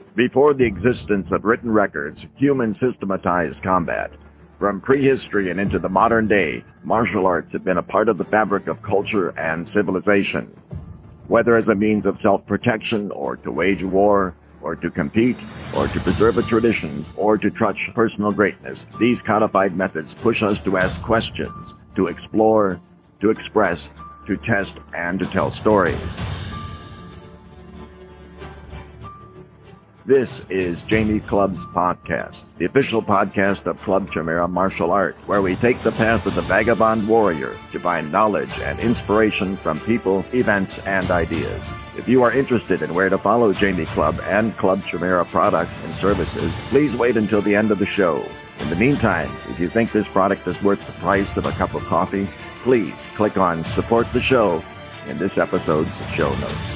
Before the existence of written records, humans systematized combat. From prehistory and into the modern day, martial arts have been a part of the fabric of culture and civilization. Whether as a means of self-protection, or to wage war, or to compete, or to preserve a tradition, or to touch personal greatness, these codified methods push us to ask questions, to explore, to express, to test, and to tell stories. This is Jamie Club's podcast, the official podcast of Club Chimera Martial Arts, where we take the path of the vagabond warrior to find knowledge and inspiration from people, events, and ideas. If you are interested in where to follow Jamie Club and Club Chimera products and services, please wait until the end of the show. In the meantime, if you think this product is worth the price of a cup of coffee, please click on Support the Show in this episode's show notes.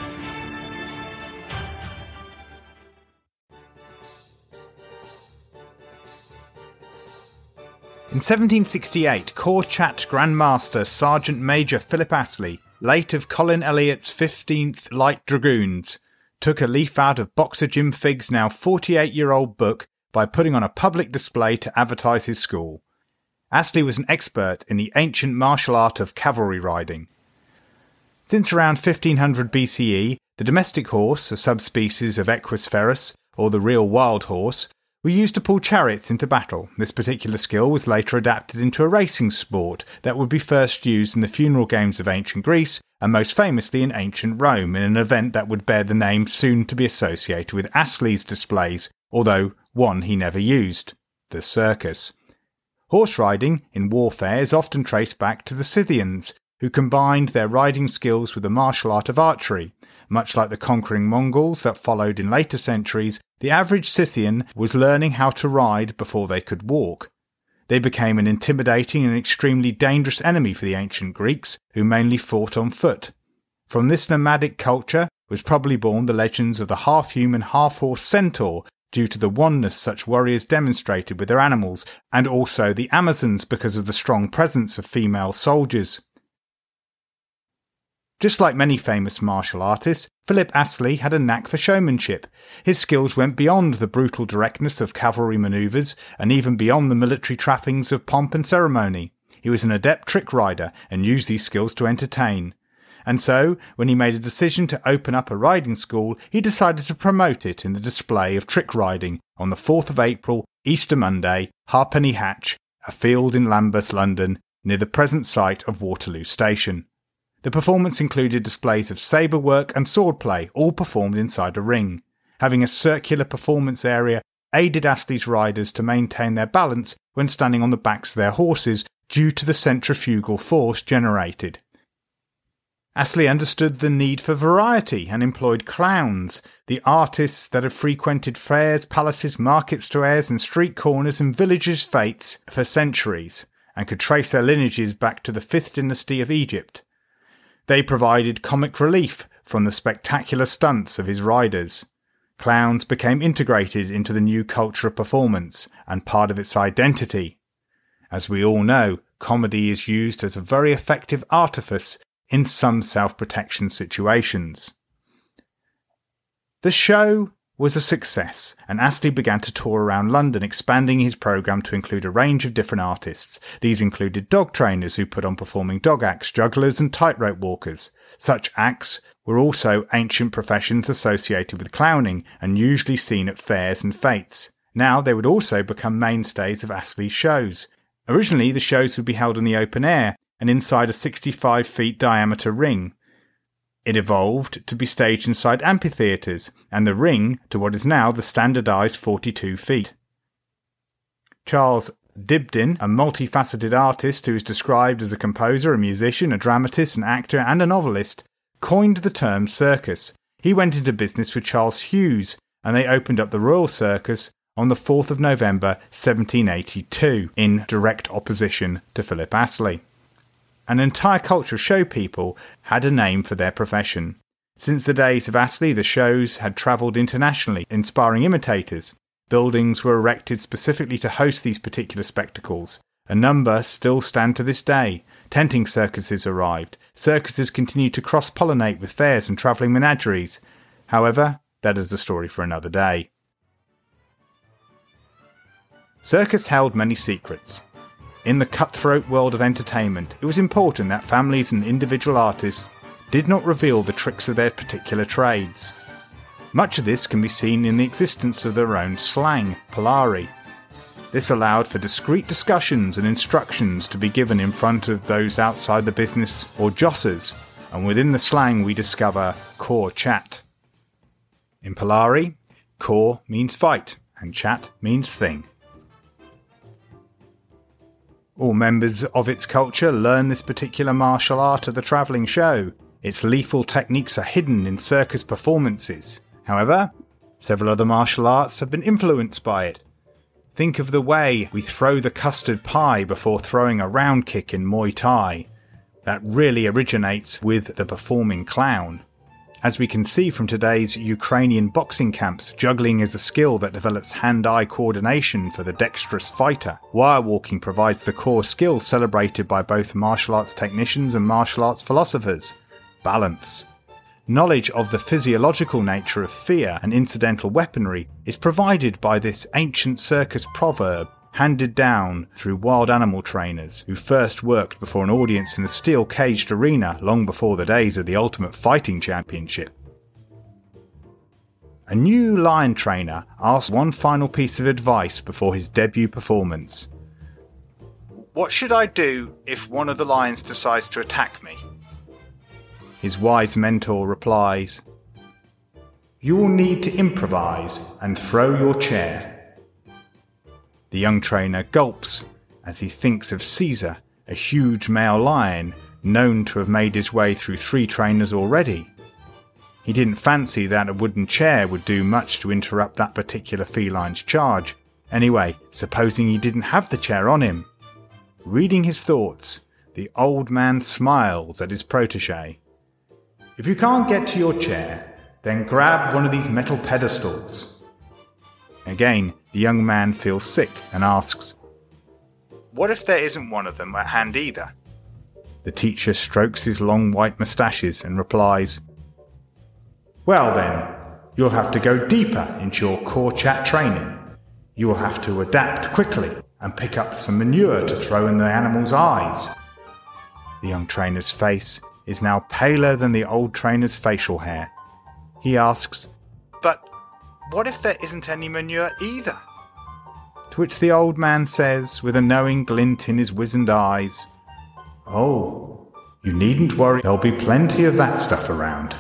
In 1768, Corps Chat Grand Master Sergeant Major Philip Astley, late of Colin Elliott's 15th Light Dragoons, took a leaf out of Boxer Jim Figg's now 48-year-old book by putting on a public display to advertise his school. Astley was an expert in the ancient martial art of cavalry riding. Since around 1500 BCE, the domestic horse, a subspecies of Equus ferus, or the real wild horse, were used to pull chariots into battle. This particular skill was later adapted into a racing sport that would be first used in the funeral games of ancient Greece and most famously in ancient Rome in an event that would bear the name soon to be associated with Astley's displays, although one he never used, the circus. Horse riding in warfare is often traced back to the Scythians, who combined their riding skills with the martial art of archery. Much like the conquering Mongols that followed in later centuries, the average Scythian was learning how to ride before they could walk. They became an intimidating and extremely dangerous enemy for the ancient Greeks, who mainly fought on foot. From this nomadic culture was probably born the legends of the half-human, half-horse centaur, due to the oneness such warriors demonstrated with their animals, and also the Amazons because of the strong presence of female soldiers. Just like many famous martial artists, Philip Astley had a knack for showmanship. His skills went beyond the brutal directness of cavalry manoeuvres and even beyond the military trappings of pomp and ceremony. He was an adept trick rider and used these skills to entertain. And so, when he made a decision to open up a riding school, he decided to promote it in the display of trick riding on the 4th of April, Easter Monday, Halfpenny Hatch, a field in Lambeth, London, near the present site of Waterloo Station. The performance included displays of sabre work and swordplay, all performed inside a ring. Having a circular performance area aided Astley's riders to maintain their balance when standing on the backs of their horses due to the centrifugal force generated. Astley understood the need for variety and employed clowns, the artists that had frequented fairs, palaces, market squares and street corners and villages' fêtes for centuries, and could trace their lineages back to the 5th dynasty of Egypt. They provided comic relief from the spectacular stunts of his riders. Clowns became integrated into the new culture of performance and part of its identity. As we all know, comedy is used as a very effective artifice in some self-protection situations. The show was a success, and Astley began to tour around London, expanding his programme to include a range of different artists. These included dog trainers who put on performing dog acts, jugglers and tightrope walkers. Such acts were also ancient professions associated with clowning and usually seen at fairs and fetes. Now they would also become mainstays of Astley's shows. Originally, the shows would be held in the open air and inside a 65 feet diameter ring. It evolved to be staged inside amphitheatres, and the ring to what is now the standardised 42 feet. Charles Dibdin, a multifaceted artist who is described as a composer, a musician, a dramatist, an actor and a novelist, coined the term circus. He went into business with Charles Hughes, and they opened up the Royal Circus on the 4th of November 1782, in direct opposition to Philip Astley. An entire culture of show people had a name for their profession. Since the days of Astley, the shows had travelled internationally, inspiring imitators. Buildings were erected specifically to host these particular spectacles. A number still stand to this day. Tenting circuses arrived. Circuses continue to cross-pollinate with fairs and travelling menageries. However, that is a story for another day. Circus held many secrets. In the cutthroat world of entertainment, it was important that families and individual artists did not reveal the tricks of their particular trades. Much of this can be seen in the existence of their own slang, Polari. This allowed for discreet discussions and instructions to be given in front of those outside the business or jossers, and within the slang we discover core chat. In Polari, core means fight, and chat means thing. All members of its culture learn this particular martial art of the travelling show. Its lethal techniques are hidden in circus performances. However, several other martial arts have been influenced by it. Think of the way we throw the custard pie before throwing a round kick in Muay Thai. That really originates with the performing clown. As we can see from today's Ukrainian boxing camps, juggling is a skill that develops hand-eye coordination for the dexterous fighter. Wirewalking provides the core skill celebrated by both martial arts technicians and martial arts philosophers: balance. Knowledge of the physiological nature of fear and incidental weaponry is provided by this ancient circus proverb, handed down through wild animal trainers who first worked before an audience in a steel-caged arena long before the days of the Ultimate Fighting Championship. A new lion trainer asks one final piece of advice before his debut performance. "What should I do if one of the lions decides to attack me?" His wise mentor replies, "You will need to improvise and throw your chair." The young trainer gulps as he thinks of Caesar, a huge male lion known to have made his way through 3 trainers already. He didn't fancy that a wooden chair would do much to interrupt that particular feline's charge. Anyway, supposing he didn't have the chair on him. Reading his thoughts, the old man smiles at his protege. "If you can't get to your chair, then grab one of these metal pedestals." Again, the young man feels sick and asks, "What if there isn't one of them at hand either?" The teacher strokes his long white moustaches and replies, "Well then, you'll have to go deeper into your core chat training. You will have to adapt quickly and pick up some manure to throw in the animal's eyes." The young trainer's face is now paler than the old trainer's facial hair. He asks, "But what if there isn't any manure either?" To which the old man says, with a knowing glint in his wizened eyes, "Oh, you needn't worry, there'll be plenty of that stuff around."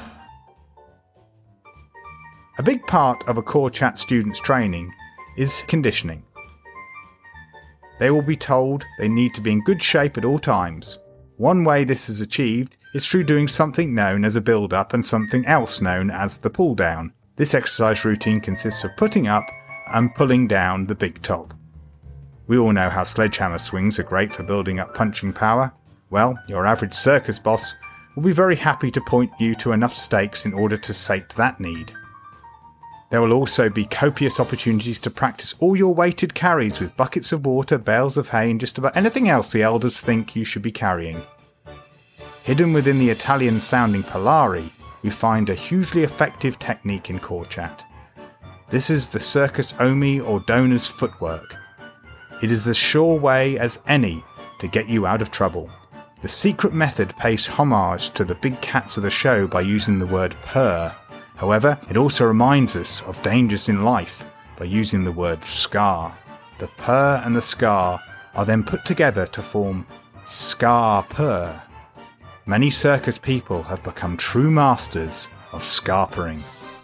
A big part of a core chat student's training is conditioning. They will be told they need to be in good shape at all times. One way this is achieved is through doing something known as a build-up and something else known as the pull-down. This exercise routine consists of putting up and pulling down the big top. We all know how sledgehammer swings are great for building up punching power. Well, your average circus boss will be very happy to point you to enough stakes in order to sate that need. There will also be copious opportunities to practice all your weighted carries with buckets of water, bales of hay, and just about anything else the elders think you should be carrying. Hidden within the Italian-sounding Polari, we find a hugely effective technique in core chat. This is the circus omi or donor's footwork. It is as sure way as any to get you out of trouble. The secret method pays homage to the big cats of the show by using the word purr. However, it also reminds us of dangers in life by using the word scar. The purr and the scar are then put together to form scar purr. Many circus people have become true masters of scarpering.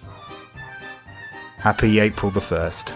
Happy April the 1st.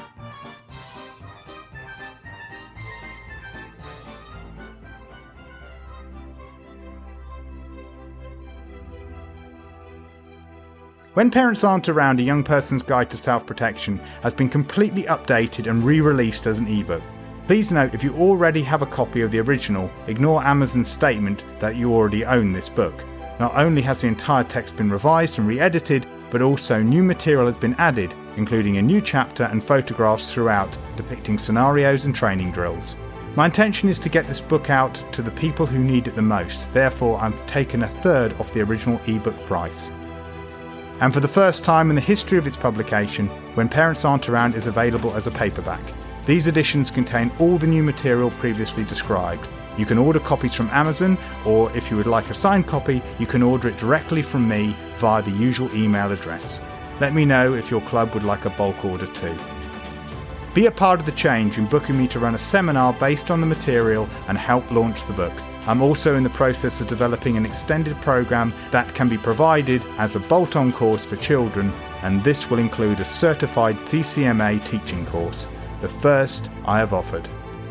When parents aren't around, A Young Person's Guide to Self-Protection has been completely updated and re-released as an ebook. Please note, if you already have a copy of the original, ignore Amazon's statement that you already own this book. Not only has the entire text been revised and re-edited, but also new material has been added, including a new chapter and photographs throughout depicting scenarios and training drills. My intention is to get this book out to the people who need it the most, therefore I've taken a third off the original ebook price. and for the first time in the history of its publication, When Parents Aren't Around is available as a paperback. These editions contain all the new material previously described. You can order copies from Amazon, or if you would like a signed copy, you can order it directly from me via the usual email address. Let me know if your club would like a bulk order too. Be a part of the change in booking me to run a seminar based on the material and help launch the book. I'm also in the process of developing an extended program that can be provided as a bolt-on course for children, and this will include a certified CCMA teaching course, the first I have offered.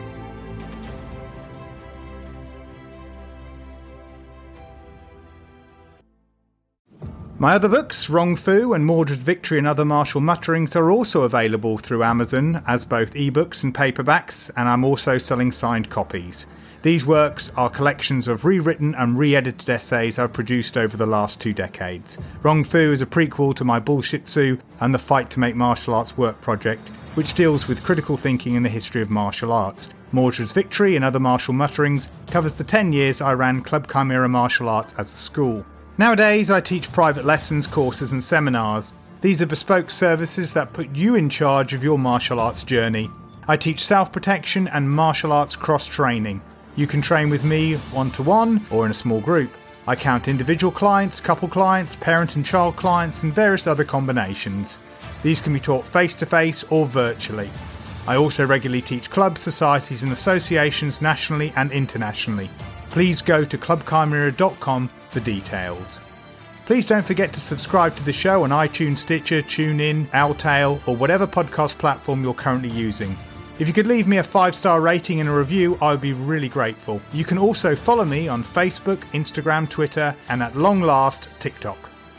My other books, Wrong Fu and Mordred's Victory and Other Martial Mutterings, are also available through Amazon as both ebooks and paperbacks, and I'm also selling signed copies. These works are collections of rewritten and re-edited essays I've produced over the last 2 decades. Wrong Fu is a prequel to my Bullshitsu and the Fight to Make Martial Arts Work project, which deals with critical thinking in the history of martial arts. Mordred's Victory and Other Martial Mutterings covers the 10 years I ran Club Chimera Martial Arts as a school. Nowadays, I teach private lessons, courses and seminars. These are bespoke services that put you in charge of your martial arts journey. I teach self-protection and martial arts cross-training. You can train with me one-to-one or in a small group. I count individual clients, couple clients, parent and child clients and various other combinations. These can be taught face-to-face or virtually. I also regularly teach clubs, societies and associations nationally and internationally. Please go to clubchimera.com for details. Please don't forget to subscribe to the show on iTunes, Stitcher, TuneIn, Owltail, or whatever podcast platform you're currently using. If you could leave me a 5-star rating and a review, I would be really grateful. You can also follow me on Facebook, Instagram, Twitter, and at long last, TikTok.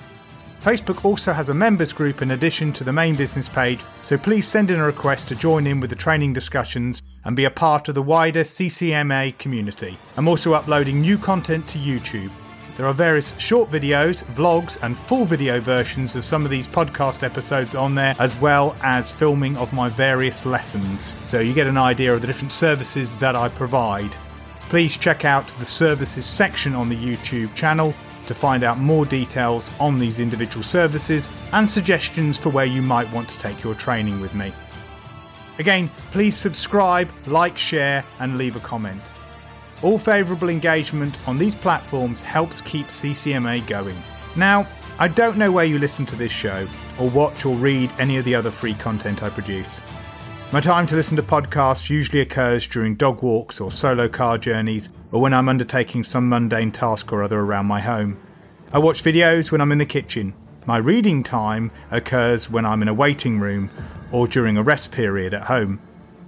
Facebook also has a members group in addition to the main business page, so please send in a request to join in with the training discussions and be a part of the wider CCMA community. I'm also uploading new content to YouTube. There are various short videos, vlogs and full video versions of some of these podcast episodes on there, as well as filming of my various lessons, so you get an idea of the different services that I provide. Please check out the services section on the YouTube channel to find out more details on these individual services and suggestions for where you might want to take your training with me. Again, please subscribe, like, share and leave a comment. All favourable engagement on these platforms helps keep CCMA going. Now, I don't know where you listen to this show or watch or read any of the other free content I produce. My time to listen to podcasts usually occurs during dog walks or solo car journeys or when I'm undertaking some mundane task or other around my home. I watch videos when I'm in the kitchen. My reading time occurs when I'm in a waiting room or during a rest period at home.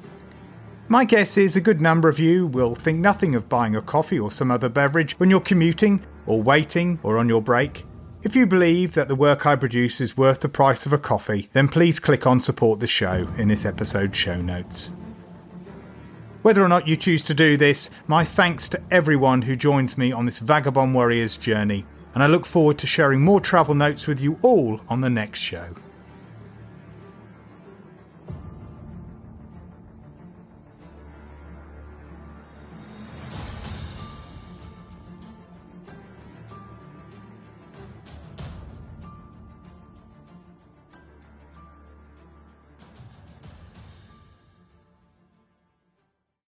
My guess is a good number of you will think nothing of buying a coffee or some other beverage when you're commuting or waiting or on your break. If you believe that the work I produce is worth the price of a coffee, then please click on Support the Show in this episode's show notes. Whether or not you choose to do this, my thanks to everyone who joins me on this Vagabond Warriors journey, and I look forward to sharing more travel notes with you all on the next show.